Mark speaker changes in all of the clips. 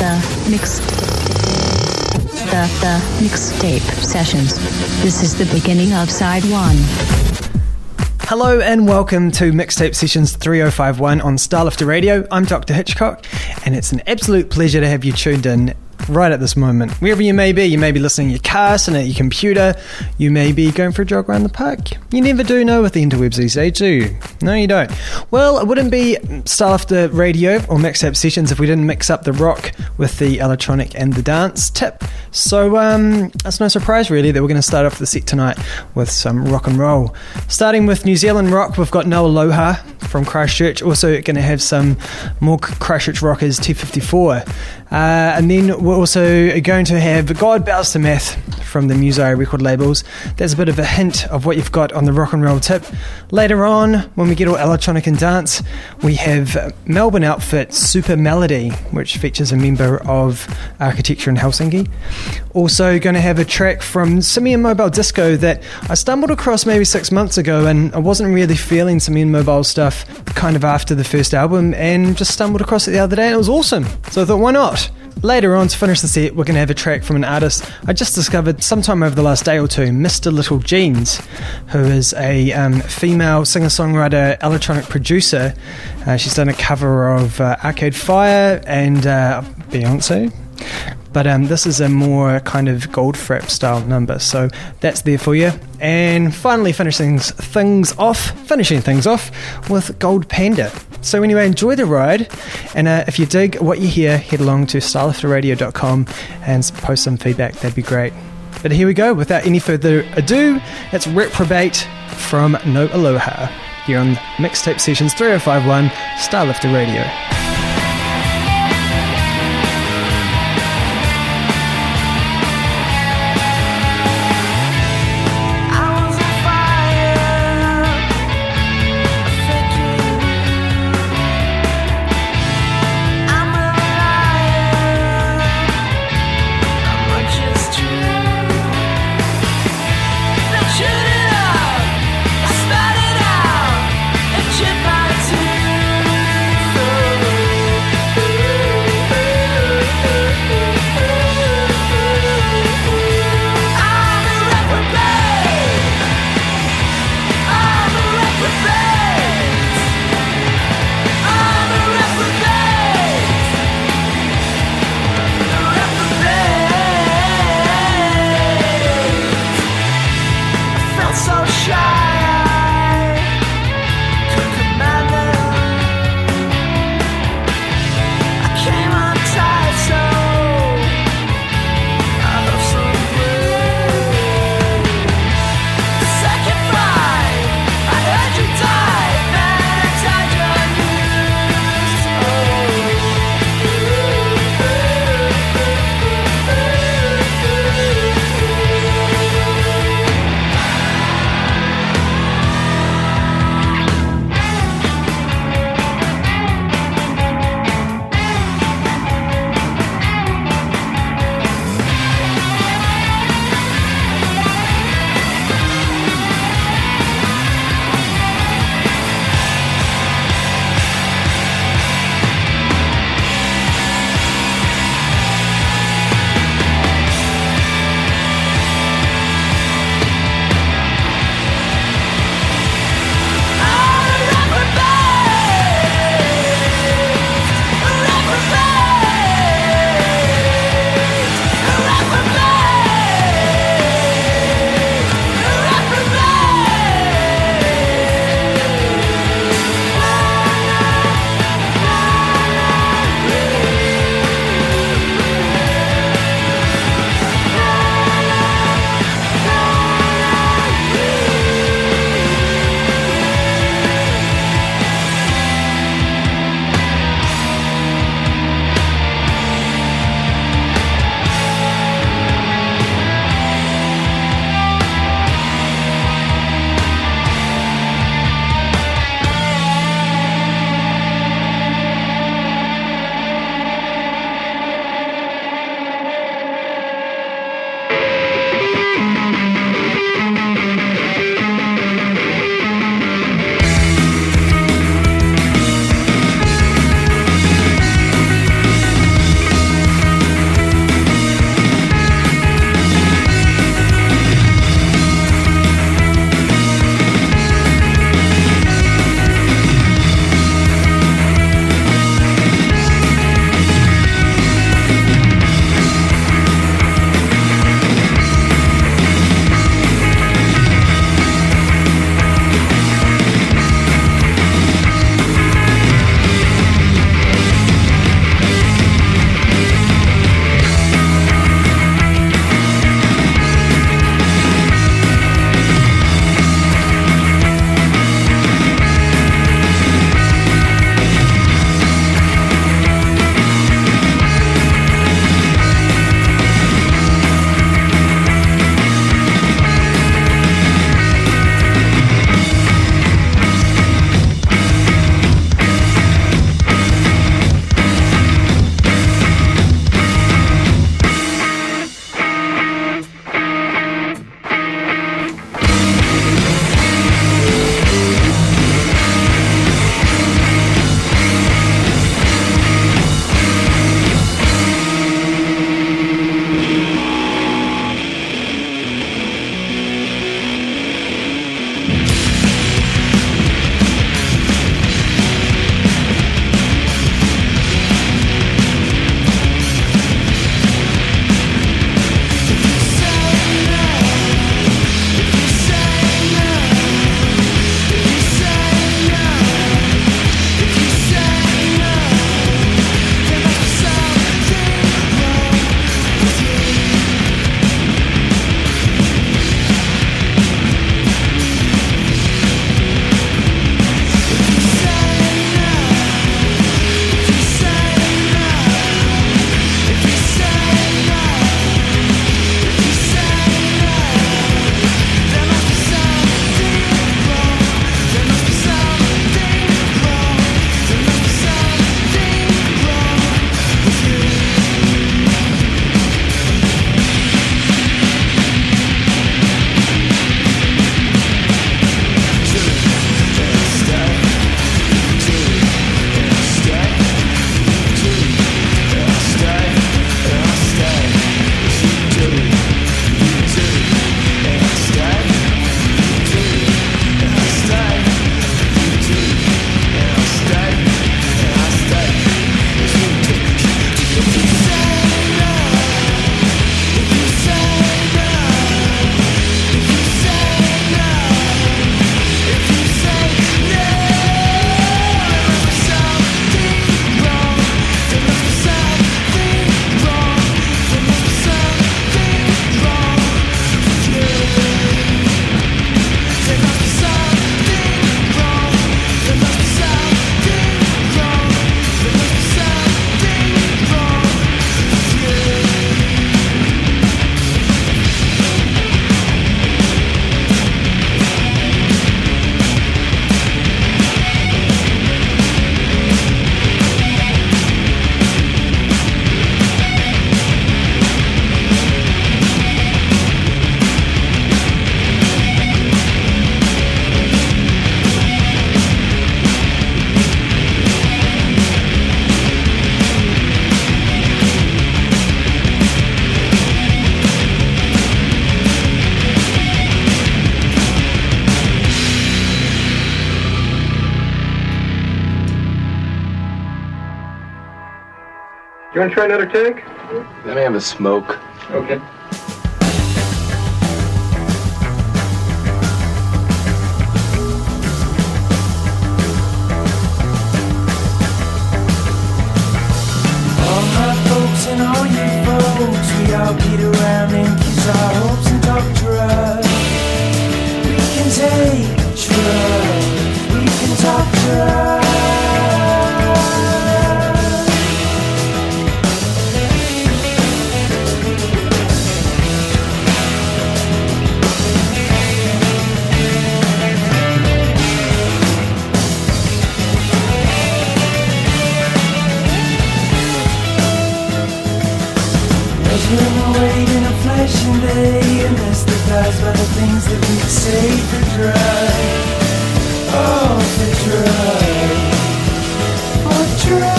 Speaker 1: mixtape sessions. This is the beginning of side one.
Speaker 2: Hello and welcome to Mixtape Sessions 3051 on Starlifter Radio. I'm Dr. Hitchcock, and it's an absolute pleasure to have you tuned in right at this moment. Wherever you may be listening in your car, sitting at your computer, you may be going for a jog around the park. You never do know with the interwebs these days, do you? No, you don't. Well, it wouldn't be Starlifter Radio or Mixtape Sessions if we didn't mix up the rock with the electronic and the dance tip. So it's no surprise really that we're going to start off the set tonight with some rock and roll. Starting with New Zealand rock, we've got No Aloha from Christchurch. Also going to have some more Christchurch rockers, T54. And then we're also going to have God Bows to Math from the Muso record labels. There's a bit of a hint of what you've got on the rock and roll tip. Later on, when we get all electronic and dance, we have Melbourne outfit Super Melody, which features a member of Architecture in Helsinki. Also going to have a track from Simian Mobile Disco that I stumbled across maybe 6 months ago, and I wasn't really feeling Simian Mobile stuff kind of after the first album, and just stumbled across it the other day and it was awesome. So I thought, why not? Later on, to finish the set, we're going to have a track from an artist I just discovered sometime over the last day or two, Mr. Little Jeans, who is a female singer-songwriter, electronic producer. She's done a cover of Arcade Fire and Beyonce. But this is a more kind of Goldfrapp style number, so that's there for you. And finally finishing things off with Gold Panda. So anyway, enjoy the ride, and if you dig what you hear, head along to starlifterradio.com and post some feedback, that'd be great. But here we go, without any further ado, it's Reprobate from No Aloha, here on Mixtape Sessions 3051, Starlifter Radio.
Speaker 3: Started out and chip out too. You want to try another take?
Speaker 4: Let me have a smoke.
Speaker 3: Okay.
Speaker 5: All my folks and all you folks, we all beat around and kiss our hopes and talk drugs. We can take drugs, we can talk drugs. In a flashing day, anesthetized by the things that we say for drugs. Oh, for drugs. For drugs.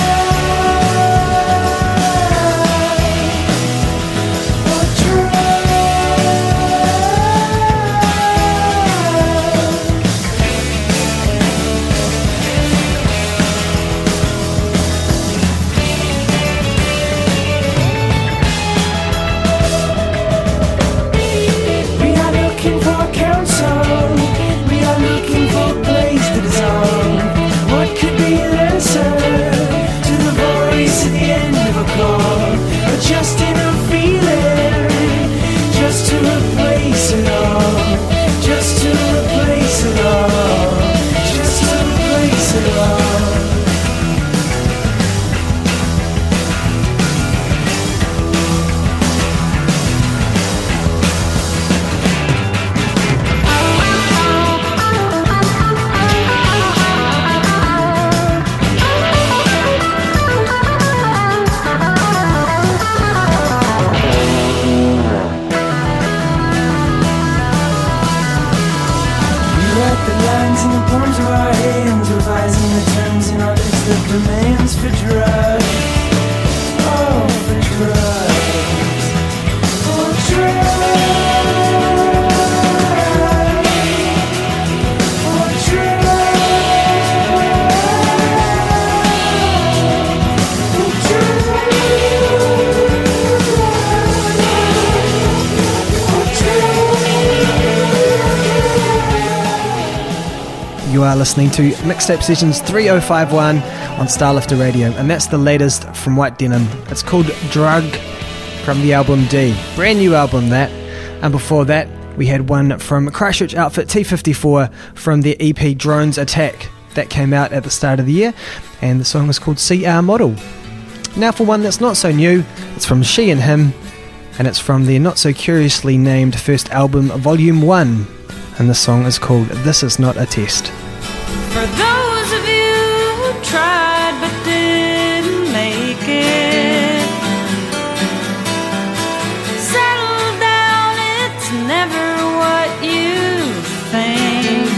Speaker 5: For drugs. Just in a feeling, just to replace it all, just to replace it all, just to replace it all. Palms of our hands, revising the terms in our list of demands for drugs. Oh, for drugs. For drugs. For drugs. For
Speaker 2: You are listening to Mixtape Sessions 3051 on Starlifter Radio, and that's the latest from White Denim. It's called Drug from the album D. Brand new album, that. And before that, we had one from Christchurch outfit T54 from their EP Drones Attack. That came out at the start of the year, and the song was called CR Model. Now for one that's not so new, it's from She and Him, and it's from their not so curiously named first album, Volume 1. And the song is called This Is Not a Test.
Speaker 6: For those of you who tried but didn't make it, settle down, it's never what you think.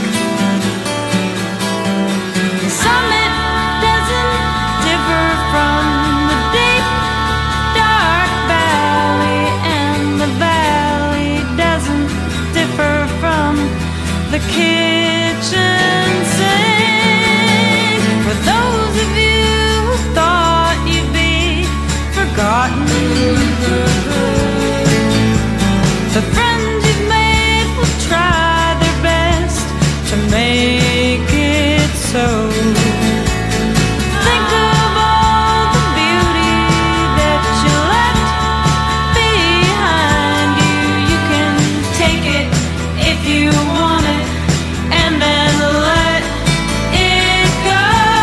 Speaker 6: The summit doesn't differ from the deep, dark valley, and the valley doesn't differ from the kitchen sink. For those of you who thought you'd be forgotten, the friends you've made will try their best to make it so. Think of all the beauty that you left behind you. You can take it if you want it, and then let it go.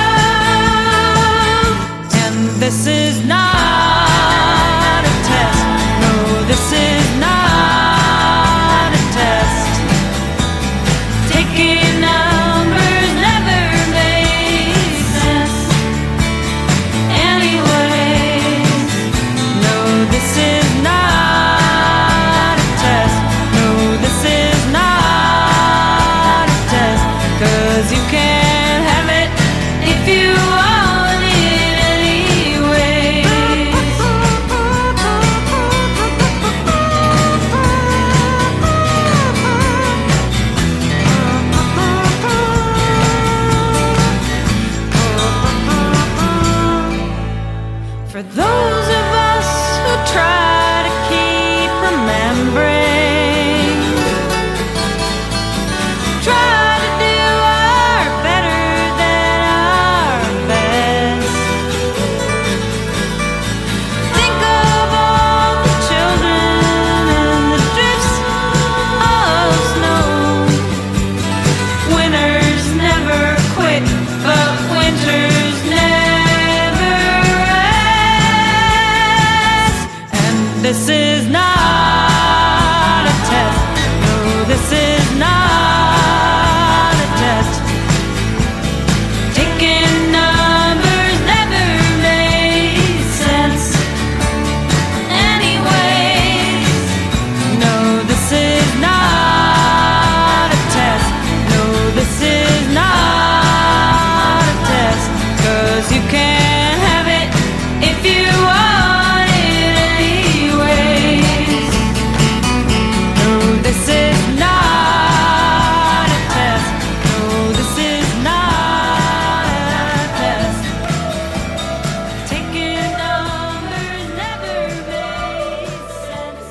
Speaker 6: And this is not a test. No, this is not a test. Taking numbers never made sense anyways. No, this is not a test. No, this is not a test. 'Cause you can't have it if you want it anyways. For those 'cause you can't have it if you want it anyways. No, this is not a test. No, this is not a test. Taking numbers never made sense.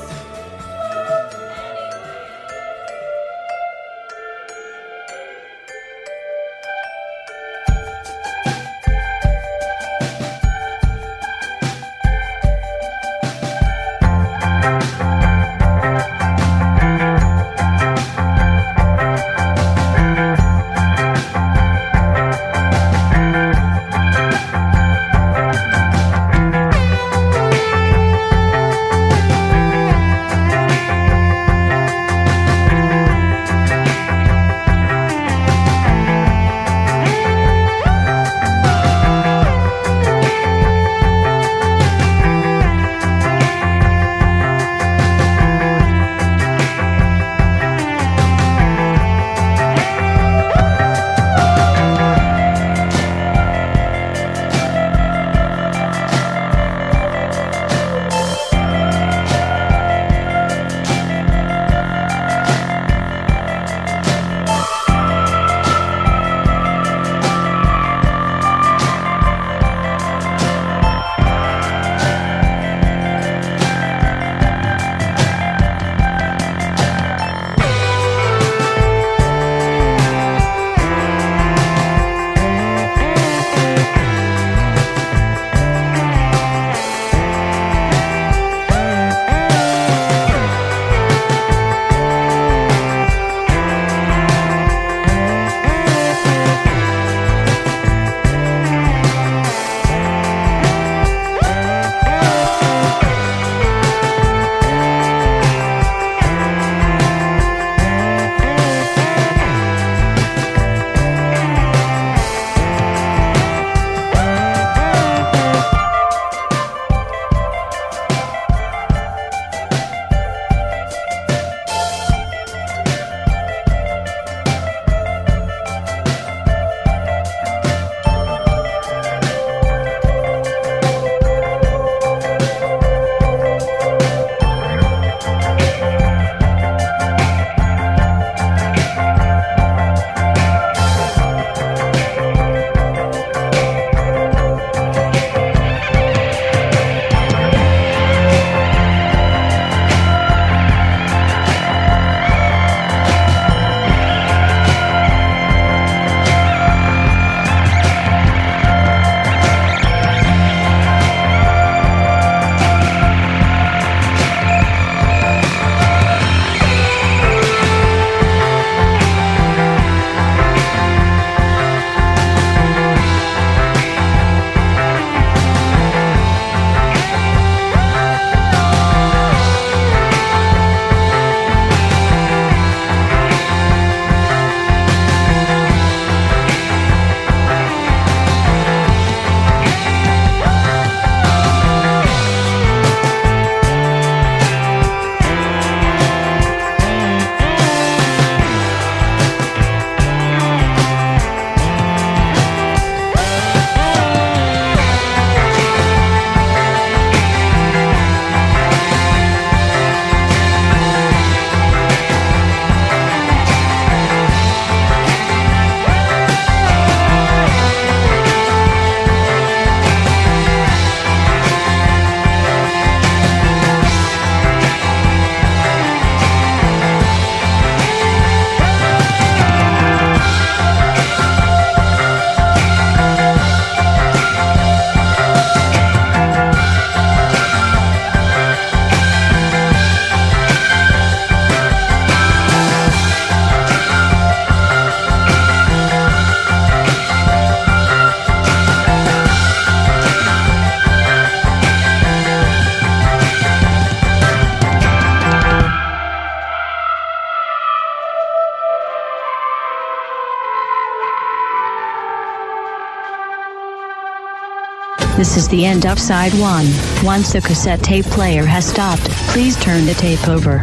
Speaker 1: This is the end of side one. Once the cassette tape player has stopped, please turn the tape over.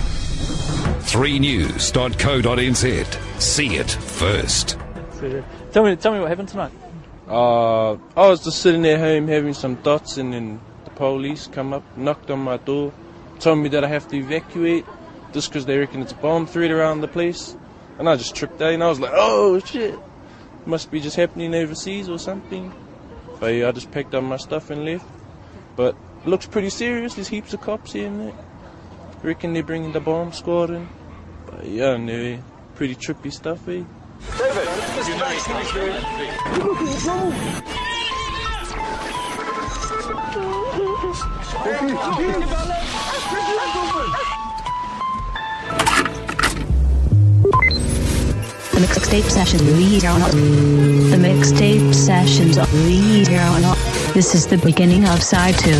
Speaker 3: 3news.co.nz. See it first. Tell me what happened tonight.
Speaker 7: I was just sitting there home having some dots, and then the police come up, knocked on my door, told me that I have to evacuate just because they reckon it's a bomb threat around the place. And I just tripped out, and I was like, oh shit, must be just happening overseas or something. But yeah, I just packed up my stuff and left. But it looks pretty serious. There's heaps of cops here and there. Reckon they're bringing the bomb squad in. But yeah, no, pretty trippy stuff, eh?
Speaker 1: The mixtape session lead or not. The mixtape sessions lead or not. This is the beginning of side 2.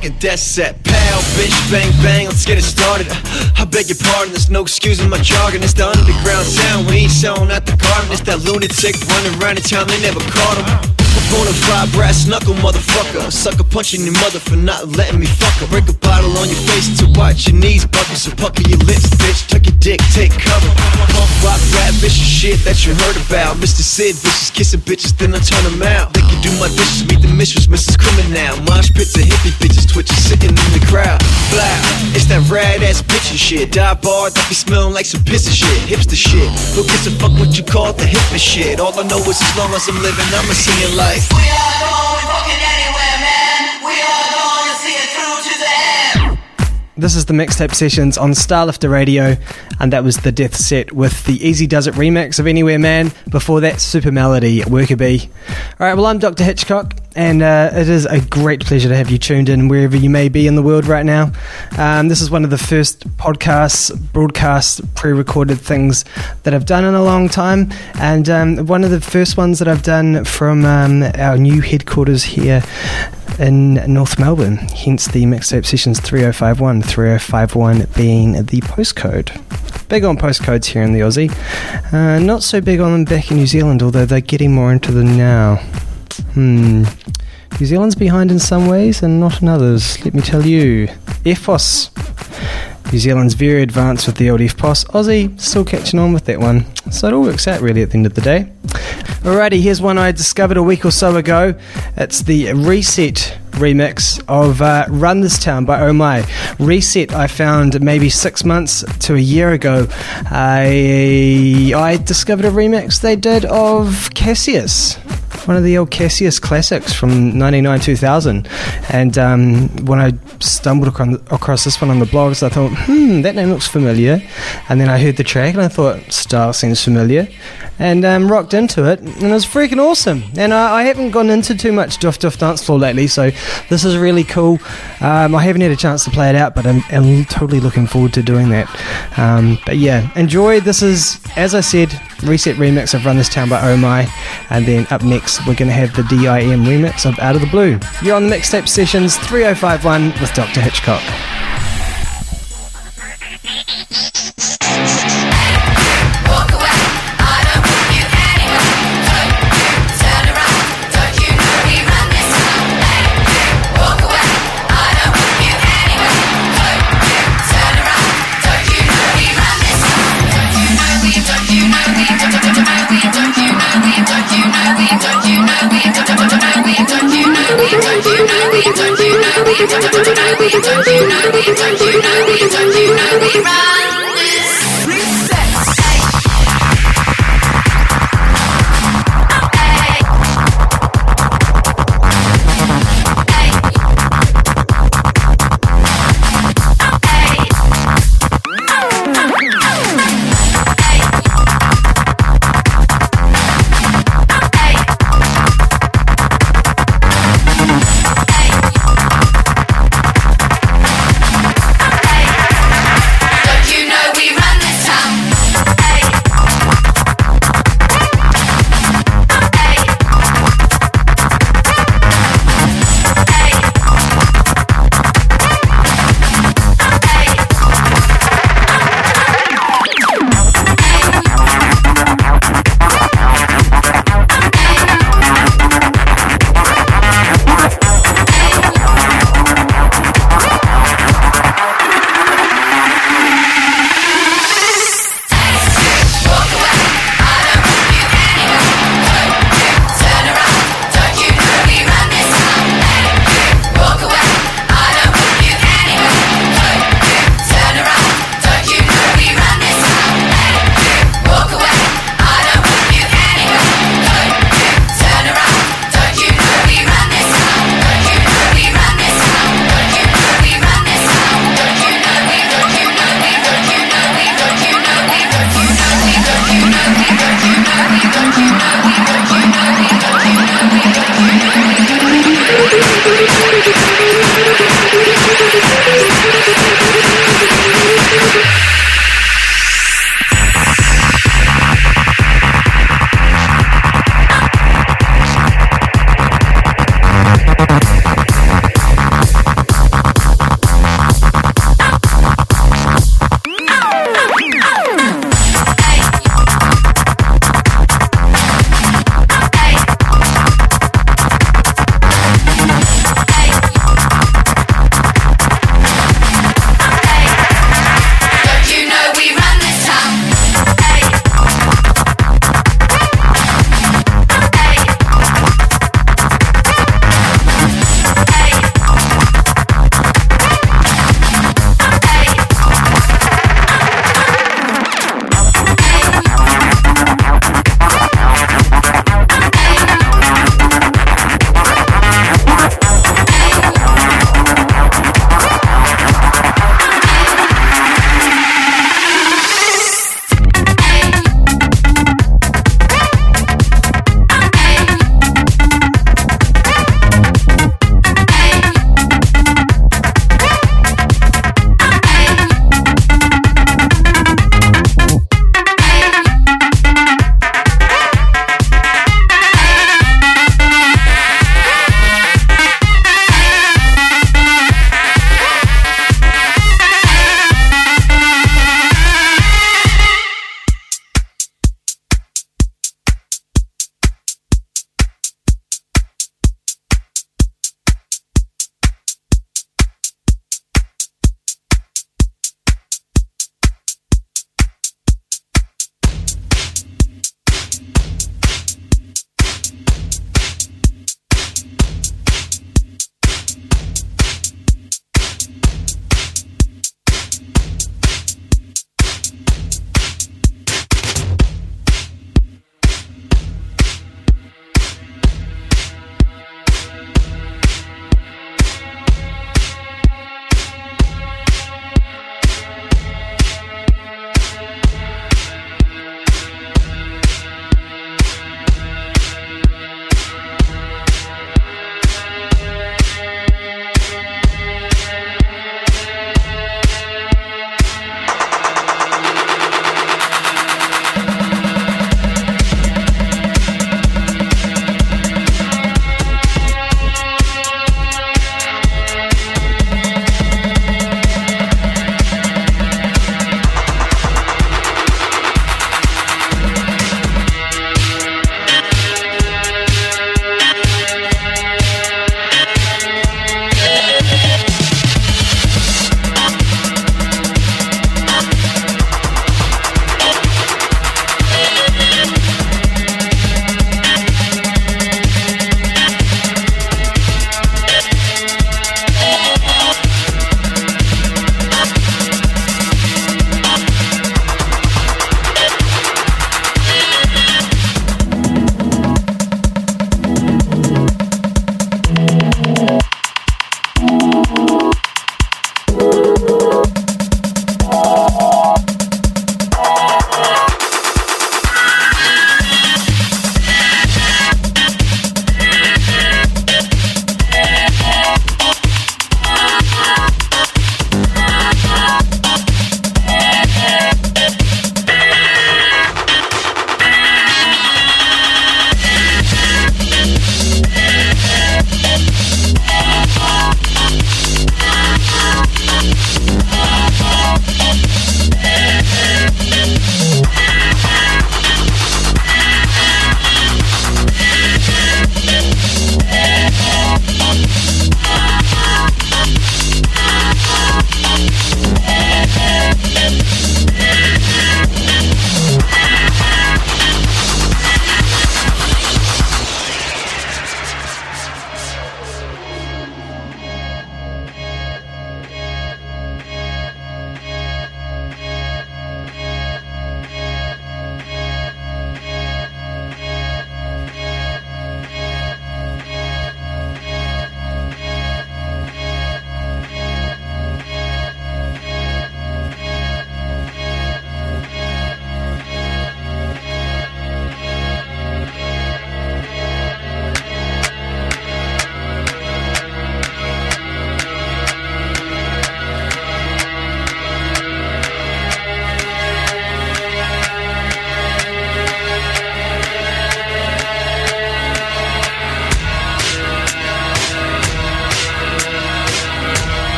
Speaker 3: fucking death set. Pow, bitch, bang, bang, let's get it started. I beg your pardon, there's no excusing my jargon. It's the underground sound, we ain't selling out the garden. It's that lunatic running around in town, they never caught him. Bonafide brass knuckle motherfucker. Sucker punching your mother for not letting me fuck her. Break a bottle on your face to watch your knees buckle. So pucker your lips, bitch, tuck your dick, take cover. Punk rock rap vicious shit that you heard about. Mr. Sid vicious kissing bitches, then I turn them out. They can do my dishes, meet the mistress, Mrs. Criminal. Mosh pits of hippie bitches, twitches sitting in the crowd. Blah, it's that rad ass bitchin' shit. Die bar that be smelling like some piss of shit. Hipster shit, who gives a fuck what you call the hippest shit. All I know is as long as I'm living, I'ma sing it like
Speaker 8: we are going fucking anywhere, man. We are going to see it through to the end.
Speaker 2: This is the Mixtape Sessions on Starlifter Radio, and that was the Death Set with the Easy Does It remix of Anywhere Man. Before that, Super Melody, Worker Bee. Alright, well, I'm Dr. Hitchcock, and it is a great pleasure to have you tuned in wherever you may be in the world right now. This is one of the first broadcast, pre-recorded things that I've done in a long time, and one of the first ones that I've done from our new headquarters here in North Melbourne, hence the Mixtape Sessions 3051 being the postcode. Big on postcodes here in the Aussie, not so big on them back in New Zealand, although they're getting more into them now. New Zealand's behind in some ways and not in others, let me tell you. EFOS. New Zealand's very advanced with the old EFOS. Aussie still catching on with that one. So it all works out really at the end of the day. Alrighty, here's one I discovered a week or so ago. It's the Reset remix of Run This Town by Oh My. Reset I found maybe 6 months to a year ago. I discovered a remix they did of Cassius, one of the old Cassius classics from 99-2000, and when I stumbled across this one on the blogs, I thought, that name looks familiar, and then I heard the track and I thought, style seems familiar, and rocked into it, and it was freaking awesome. And I haven't gone into too much Duff Dance Floor lately, so this is really cool. I haven't had a chance to play it out, but I'm totally looking forward to doing that. But yeah, enjoy. This is, as I said, Reset remix of Run This Town by Oh My, and then up next we're going to have the DIM remix of Out of the Blue. You're on the Mixtape Sessions 3051 with Dr. Hitchcock.
Speaker 9: Don't you know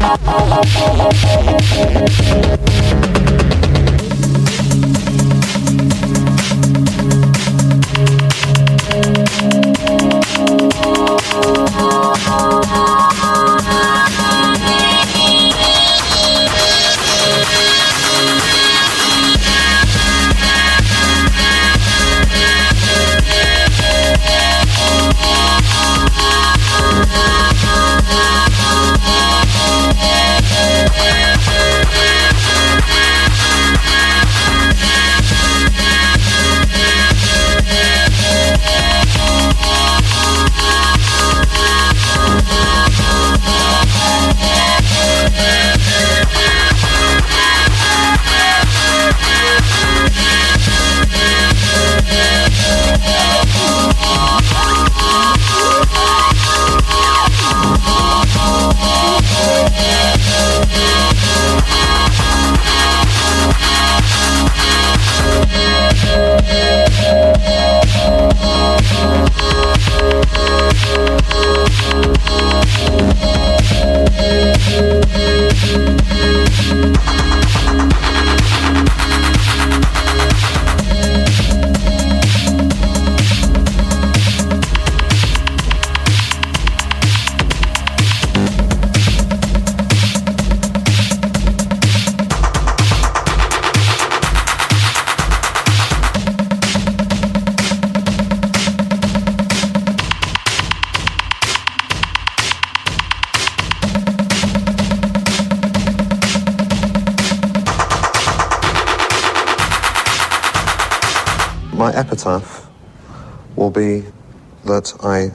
Speaker 9: My epitaph will be that I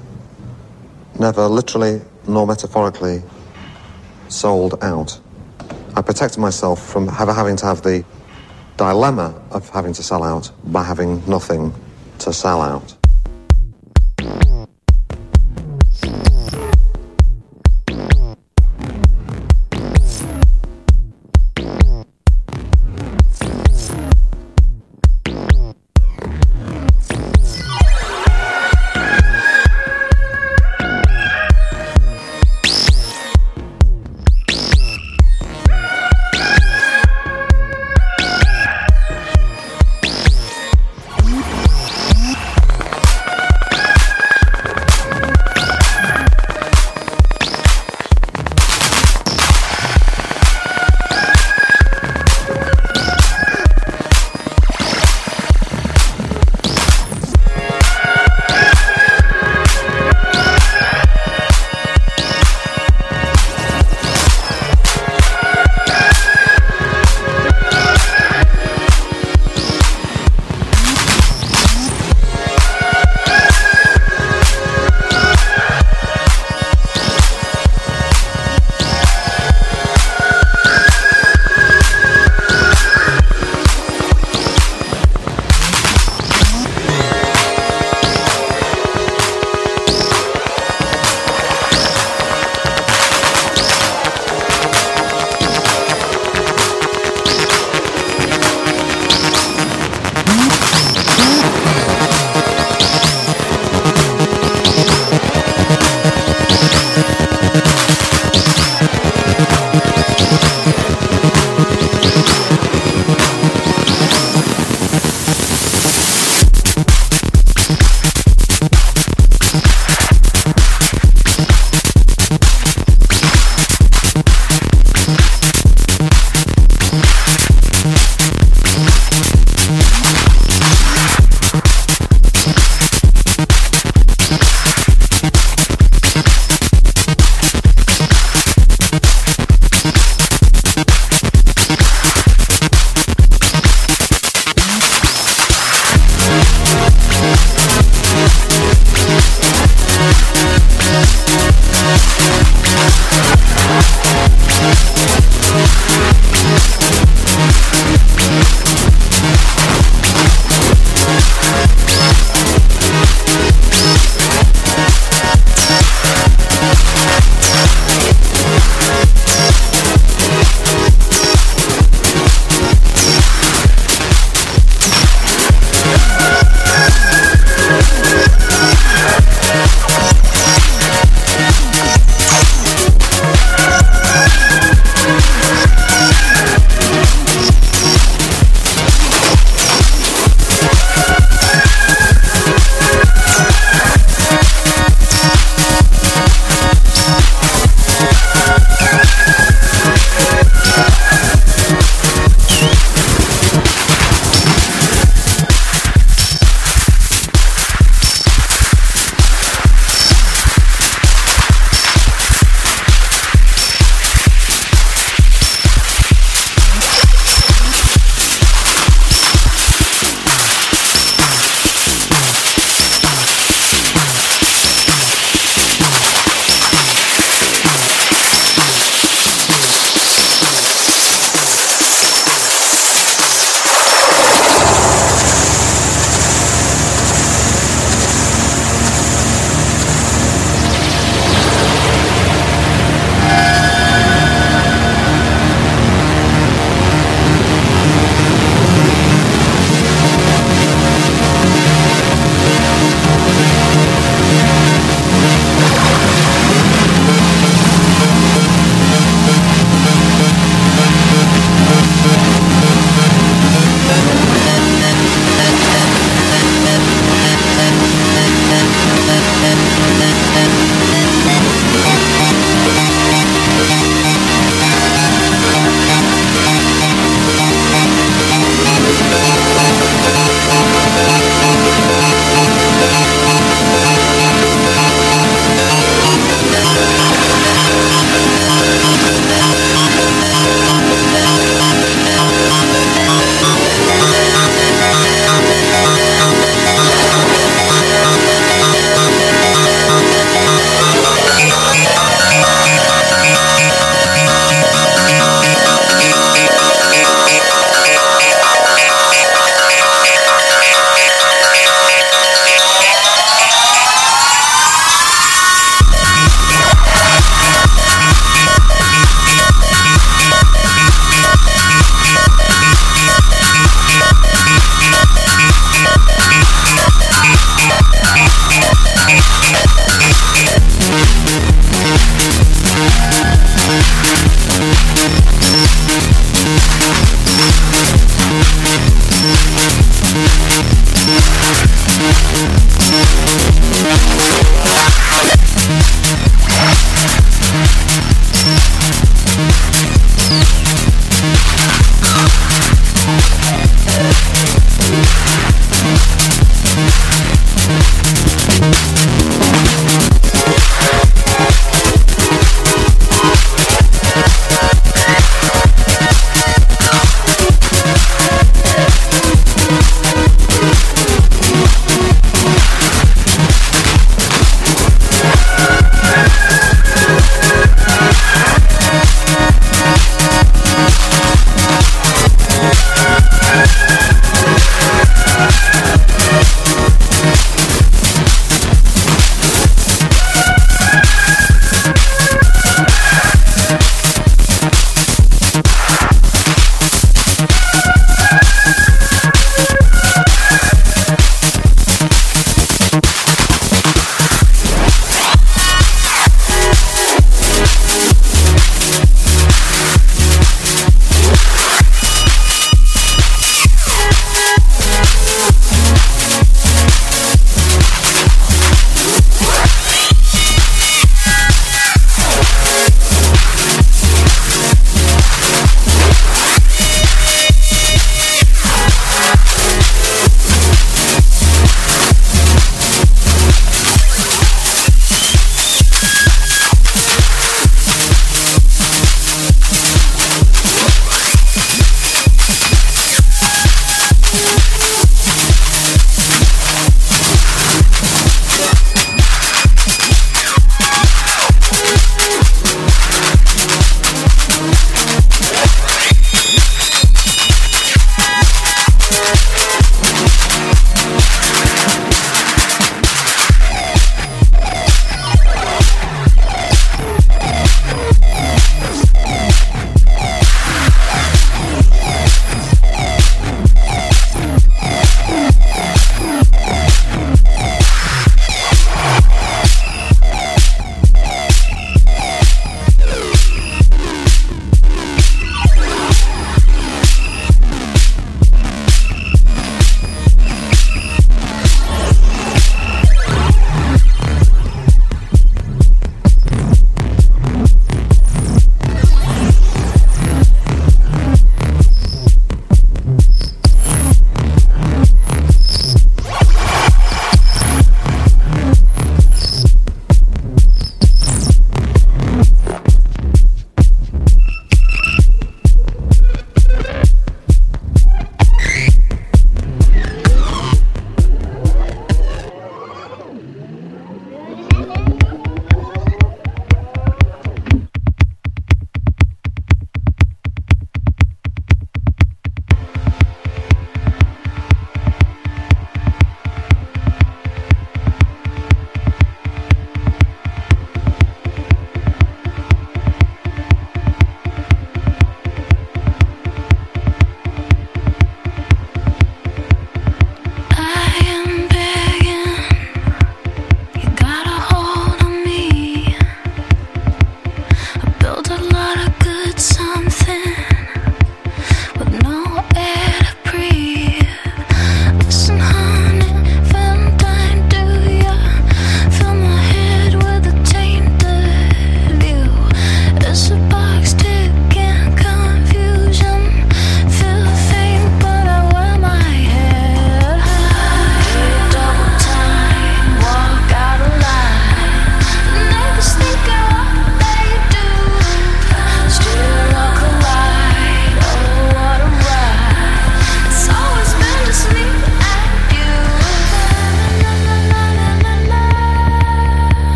Speaker 9: never literally nor metaphorically sold out. I protected myself from having to have the dilemma of having to sell out by having nothing to sell out.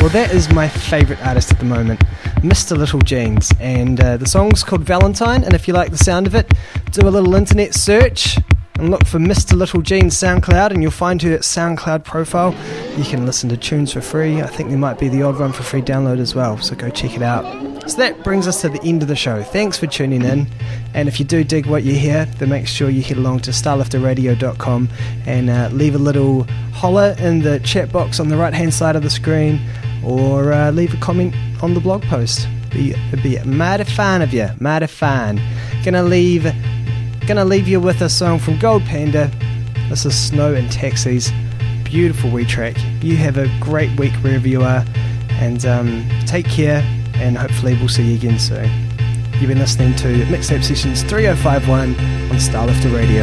Speaker 2: Well, that is my favourite artist at the moment, Mr. Little Jeans, and the song's called Valentine, and if you like the sound of it, do a little internet search and look for Mr. Little Jeans SoundCloud, and you'll find her SoundCloud profile. You can listen to tunes for free. I think there might be the odd one for free download as well, so go check it out. So that brings us to the end of the show. Thanks for tuning in, and if you do dig what you hear, then make sure you head along to starlifterradio.com and leave a little holler in the chat box on the right hand side of the screen, or leave a comment on the blog post. It'd be mighty fine of you, mighty fine. Gonna leave you with a song from Gold Panda. This is Snow and Taxis. Beautiful wee track. You have a great week wherever you are, and take care, and hopefully we'll see you again soon. You've been listening to Mixtape Sessions 3051 on Starlifter Radio.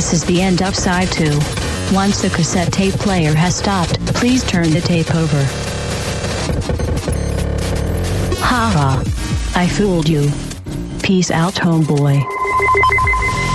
Speaker 1: This is the end of side 2. Once the cassette tape player has stopped, please turn the tape over. Haha. I fooled you. Peace out, homeboy.